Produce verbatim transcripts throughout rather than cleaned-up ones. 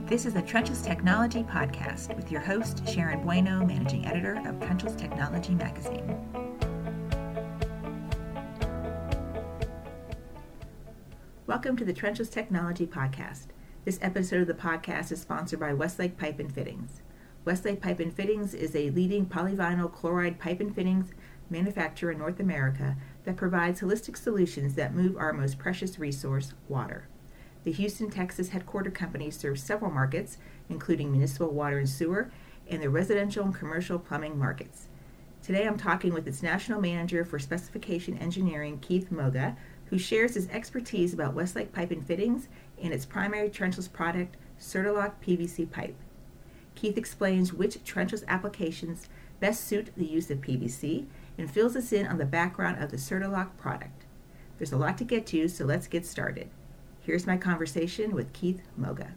This is the Trenchless Technology Podcast with your host, Sharon Bueno, Managing Editor of Trenchless Technology Magazine. Welcome to the Trenchless Technology Podcast. This episode of the podcast is sponsored by Westlake Pipe and Fittings. Westlake Pipe and Fittings is a leading polyvinyl chloride pipe and fittings manufacturer in North America that provides holistic solutions that move our most precious resource, water. The Houston, Texas headquartered company serves several markets, including municipal water and sewer, and the residential and commercial plumbing markets. Today I'm talking with its National Manager for Specification Engineering, Keith Moga, who shares his expertise about Westlake Pipe and Fittings and its primary trenchless product, Certa-Lok P V C pipe. Keith explains which trenchless applications best suit the use of P V C and fills us in on the background of the Certa-Lok product. There's a lot to get to, so let's get started. Here's my conversation with Keith Moga.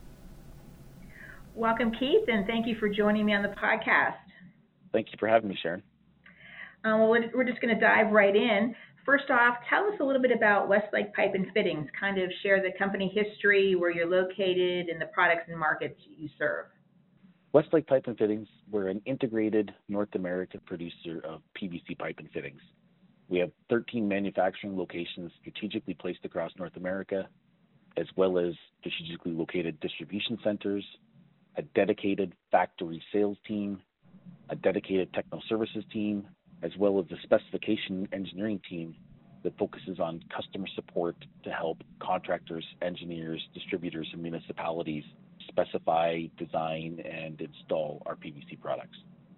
Welcome, Keith, and thank you for joining me on the podcast. Thank you for having me, Sharon. Um, well, we're just going to dive right in. First off, tell us a little bit about Westlake Pipe and Fittings. Kind of share the company history, where you're located, and the products and markets you serve. Westlake Pipe and Fittings, we're an integrated North American producer of P V C pipe and fittings. We have thirteen manufacturing locations strategically placed across North America, as well as strategically located distribution centers, a dedicated factory sales team, a dedicated technical services team, as well as a specification engineering team that focuses on customer support to help contractors, engineers, distributors, and municipalities specify, design, and install our P V C products.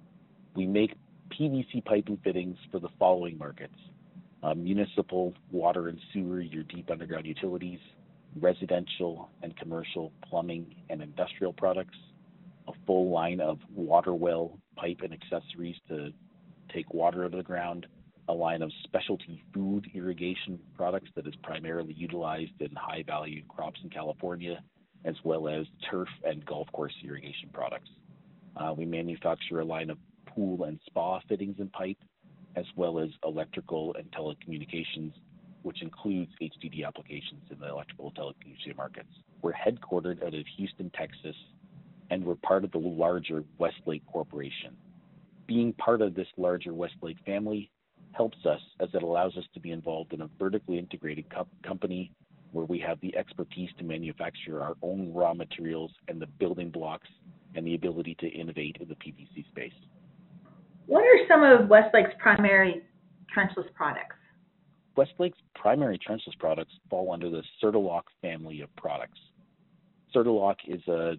We make P V C pipe and fittings for the following markets: uh, municipal, water and sewer, your deep underground utilities, residential and commercial plumbing and industrial products, a full line of water well pipe and accessories to take water out of the ground, a line of specialty food irrigation products that is primarily utilized in high-value crops in California, as well as turf and golf course irrigation products. Uh, we manufacture a line of pool and spa fittings and pipe, as well as electrical and telecommunications, which includes H D D applications in the electrical telecommunication markets. We're headquartered out of Houston, Texas, and we're part of the larger Westlake Corporation. Being part of this larger Westlake family helps us, as it allows us to be involved in a vertically integrated co- company where we have the expertise to manufacture our own raw materials and the building blocks and the ability to innovate in the P V C space. What are some of Westlake's primary trenchless products? Westlake's primary trenchless products fall under the Certa-Lok family of products. Certa-Lok is a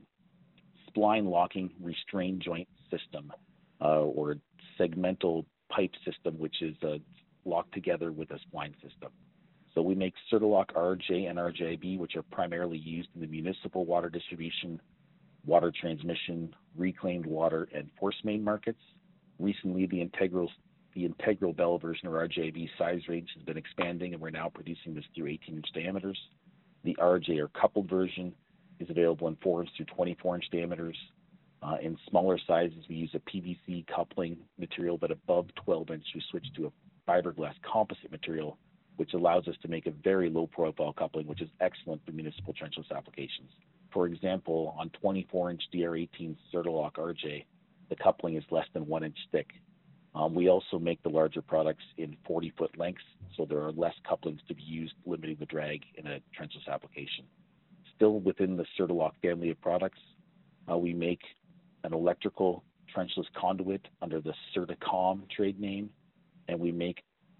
spline locking restraint joint system, uh, or segmental pipe system, which is uh, locked together with a spline system. So we make Certa-Lok R J and R J B, which are primarily used in the municipal water distribution, water transmission, reclaimed water, and force main markets. Recently, the integral the integral bell version of R J B size range has been expanding, and we're now producing this through eighteen-inch diameters. The R J, or coupled version, is available in four inch through twenty-four inch diameters. Uh, in smaller sizes, we use a P V C coupling material, but above twelve inch, we switch to a fiberglass composite material, which allows us to make a very low-profile coupling, which is excellent for municipal trenchless applications. For example, on twenty-four inch D R eighteen Certa-Lok R J, the coupling is less than one inch thick. Um, we also make the larger products in forty-foot lengths, so there are less couplings to be used, limiting the drag in a trenchless application. Still within the Certa-Lok family of products, uh, we make an electrical trenchless conduit under the Certa-Com trade name, and we make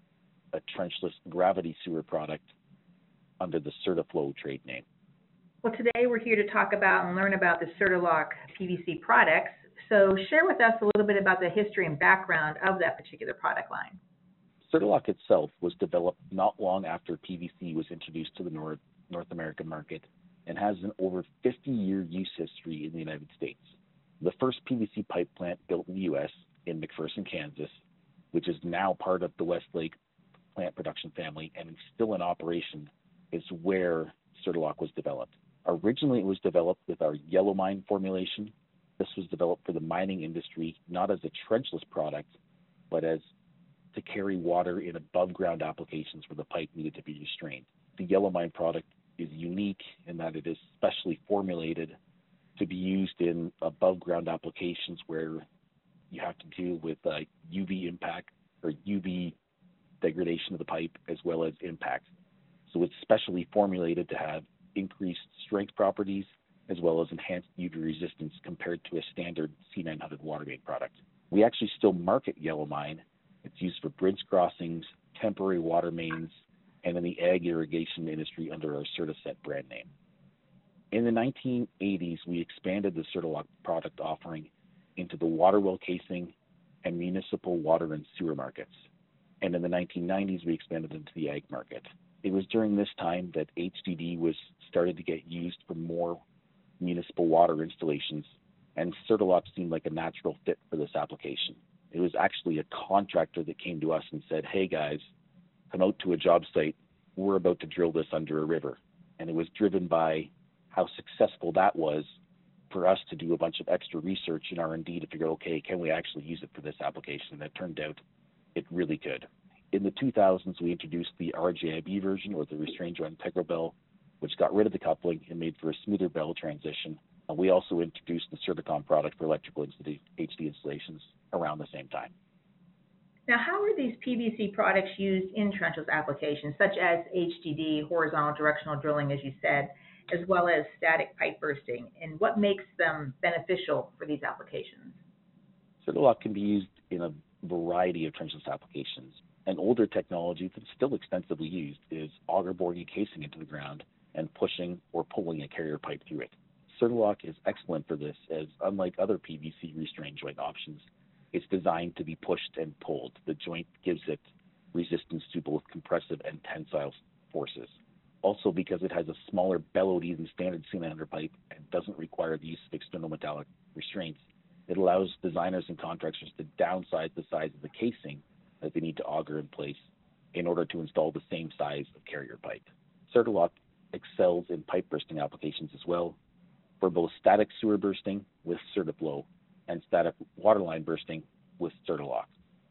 a trenchless gravity sewer product under the Certa-Flow trade name. Well, today we're here to talk about and learn about the Certa-Lok P V C products. So share with us a little bit about the history and background of that particular product line. Certa-Lok itself was developed not long after P V C was introduced to the North, North American market and has an over fifty-year use history in the United States. The first P V C pipe plant built in the U S in McPherson, Kansas, which is now part of the Westlake plant production family and is still in operation, is where Certa-Lok was developed. Originally, it was developed with our Yellow Mine formulation. This was developed for the mining industry, not as a trenchless product, but as to carry water in above-ground applications where the pipe needed to be restrained. The Yellow Mine product is unique in that it is specially formulated to be used in above ground applications where you have to deal with uh, U V impact or U V degradation of the pipe as well as impact. So it's specially formulated to have increased strength properties as well as enhanced U V resistance compared to a standard C nine hundred water main product. We actually still market Yellowmine. It's used for bridge crossings, temporary water mains, and in the ag irrigation industry under our CertaSet brand name. In the nineteen eighties, we expanded the Certa-Lok product offering into the water well casing and municipal water and sewer markets. And in the nineteen nineties, we expanded into the ag market. It was during this time that H D D was started to get used for more municipal water installations, and Certa-Lok seemed like a natural fit for this application. It was actually a contractor that came to us and said, hey guys, come out to a job site. We're about to drill this under a river. And it was driven by how successful that was for us to do a bunch of extra research and R and D to figure out, okay, can we actually use it for this application? And it turned out it really could. In the two thousands, we introduced the R J I B version, or the Restrained Joint Integral Bell, which got rid of the coupling and made for a smoother bell transition. And we also introduced the Certicom product for electrical H D installations around the same time. Now, how are these P V C products used in trenchless applications, such as H D D, horizontal directional drilling, as you said, as well as static pipe bursting, and what makes them beneficial for these applications? Certa-Lok can be used in a variety of trenchless applications. An older technology that's still extensively used is auger boring a casing into the ground and pushing or pulling a carrier pipe through it. Certa-Lok is excellent for this, as unlike other P V C restrained joint options, it's designed to be pushed and pulled. The joint gives it resistance to both compressive and tensile forces. Also, because it has a smaller bellow than standard C nine hundred pipe and doesn't require the use of external metallic restraints, it allows designers and contractors to downsize the size of the casing that they need to auger in place in order to install the same size of carrier pipe. Certa-Lok excels in pipe bursting applications as well, for both static sewer bursting with CertaFlow and static waterline bursting with Certa-Lok.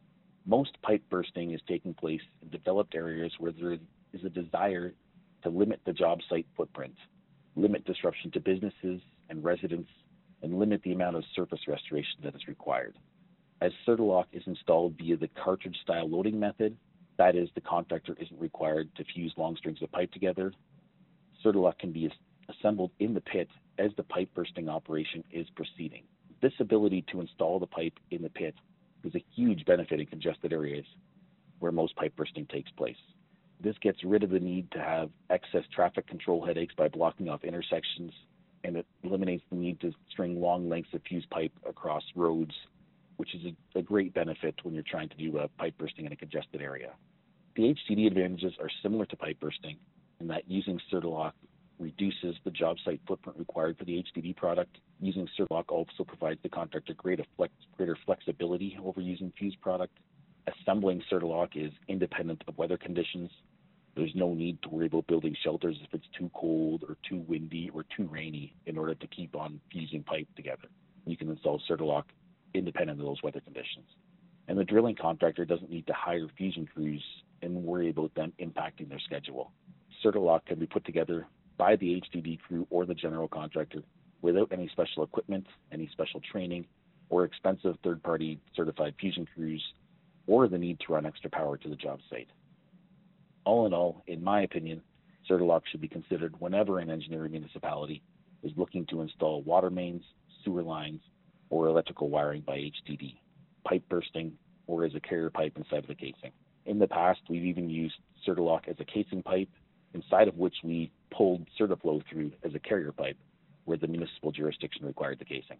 Most pipe bursting is taking place in developed areas where there is a desire to limit the job site footprint, limit disruption to businesses and residents, and limit the amount of surface restoration that is required. As Certa-Lok is installed via the cartridge-style loading method, that is, the contractor isn't required to fuse long strings of pipe together, Certa-Lok can be assembled in the pit as the pipe bursting operation is proceeding. This ability to install the pipe in the pit is a huge benefit in congested areas where most pipe bursting takes place. This gets rid of the need to have excess traffic control headaches by blocking off intersections, and it eliminates the need to string long lengths of fused pipe across roads, which is a, a great benefit when you're trying to do uh, pipe bursting in a congested area. The H D D advantages are similar to pipe bursting in that using Certa-Lok reduces the job site footprint required for the H D D product. Using Certa-Lok also provides the contractor greater, flex, greater flexibility over using fused product. Assembling Certa-Lok is independent of weather conditions. There's no need to worry about building shelters if it's too cold or too windy or too rainy in order to keep on fusing pipe together. You can install Certa-Lok independent of those weather conditions. And the drilling contractor doesn't need to hire fusion crews and worry about them impacting their schedule. Certa-Lok can be put together by the H D D crew or the general contractor without any special equipment, any special training, or expensive third-party certified fusion crews, or the need to run extra power to the job site. All in all, in my opinion, Certa-Lok should be considered whenever an engineer or municipality is looking to install water mains, sewer lines, or electrical wiring by H D D, pipe bursting, or as a carrier pipe inside of the casing. In the past, we've even used Certa-Lok as a casing pipe, inside of which we pulled CertaFlow through as a carrier pipe, where the municipal jurisdiction required the casing.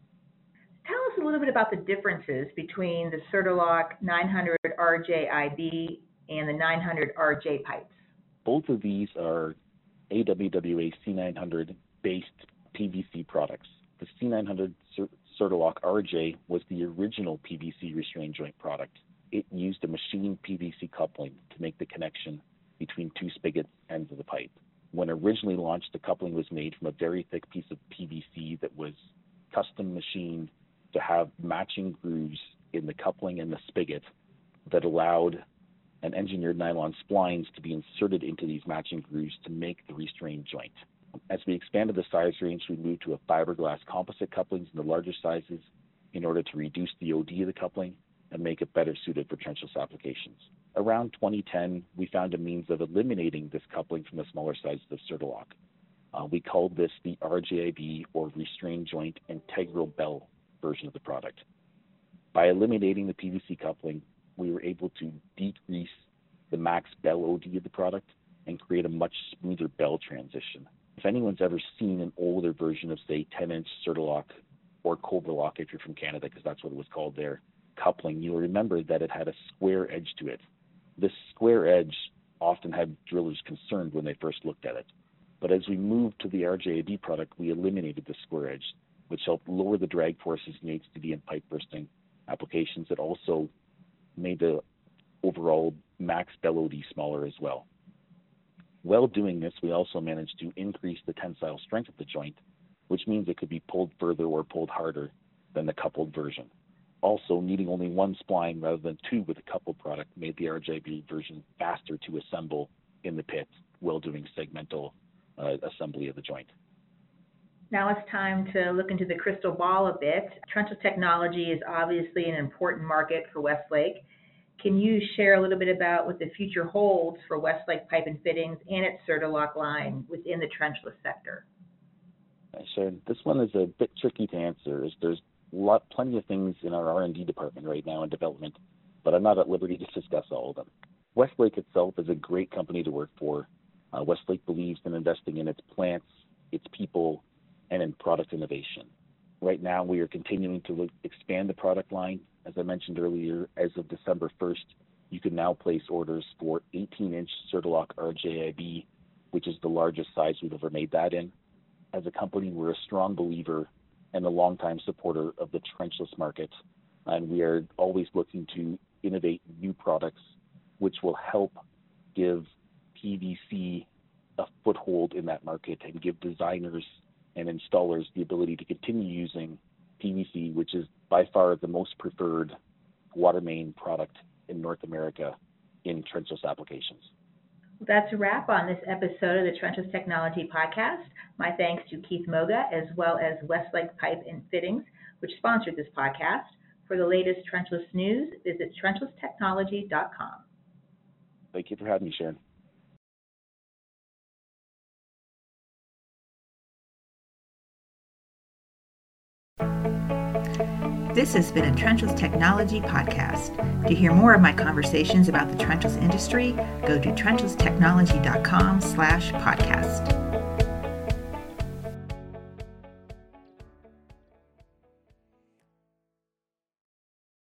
Tell us a little bit about the differences between the Certa-Lok nine hundred R J I B and the nine hundred R J pipes. Both of these are A W W A C nine hundred based P V C products. The C nine hundred Certa-Lok R J was the original P V C restrained joint product. It used a machined P V C coupling to make the connection between two spigot ends of the pipe. When originally launched, the coupling was made from a very thick piece of P V C that was custom machined to have matching grooves in the coupling and the spigot that allowed an engineered nylon splines to be inserted into these matching grooves to make the restrained joint. As we expanded the size range, we moved to a fiberglass composite couplings in the larger sizes in order to reduce the O D of the coupling and make it better suited for trenchless applications. Around twenty ten, we found a means of eliminating this coupling from the smaller sizes of Certa-Lok. Uh, we called this the R J I B, or Restrained Joint Integral Bell version of the product. By eliminating the P V C coupling, we were able to decrease the max bell O D of the product and create a much smoother bell transition. If anyone's ever seen an older version of, say, ten-inch Certa-Lok or Cobra-Lok, if you're from Canada, because that's what it was called there, coupling, you'll remember that it had a square edge to it. This square edge often had drillers concerned when they first looked at it. But as we moved to the R J I B product, we eliminated the square edge, which helped lower the drag forces in H D D and pipe bursting applications. It also made the overall max bell O D smaller as well. While doing this, we also managed to increase the tensile strength of the joint, which means it could be pulled further or pulled harder than the coupled version. Also, needing only one spline rather than two with a coupled product made the R J I B version faster to assemble in the pit while doing segmental uh, assembly of the joint. Now it's time to look into the crystal ball a bit. Trenchless technology is obviously an important market for Westlake. Can you share a little bit about what the future holds for Westlake Pipe and Fittings and its Certa-Lok line within the trenchless sector? Sure. This one is a bit tricky to answer. There's lot, plenty of things in our R and D department right now in development, but I'm not at liberty to discuss all of them. Westlake itself is a great company to work for. Uh, Westlake believes in investing in its plants, its people, and in product innovation. Right now, we are continuing to look, expand the product line. As I mentioned earlier, as of December first, you can now place orders for eighteen-inch Certa-Lok R J I B, which is the largest size we've ever made that in. As a company, we're a strong believer and a longtime supporter of the trenchless market, and we are always looking to innovate new products which will help give P V C a foothold in that market and give designers and installers the ability to continue using P V C, which is by far the most preferred water main product in North America in trenchless applications. That's a wrap on this episode of the Trenchless Technology Podcast. My thanks to Keith Moga as well as Westlake Pipe and Fittings, which sponsored this podcast. For the latest trenchless news, visit trenchless technology dot com. Thank you for having me, Sharon. This has been a Trenchless Technology Podcast. To hear more of my conversations about the trenchless industry, go to trenchless technology dot com slash podcast.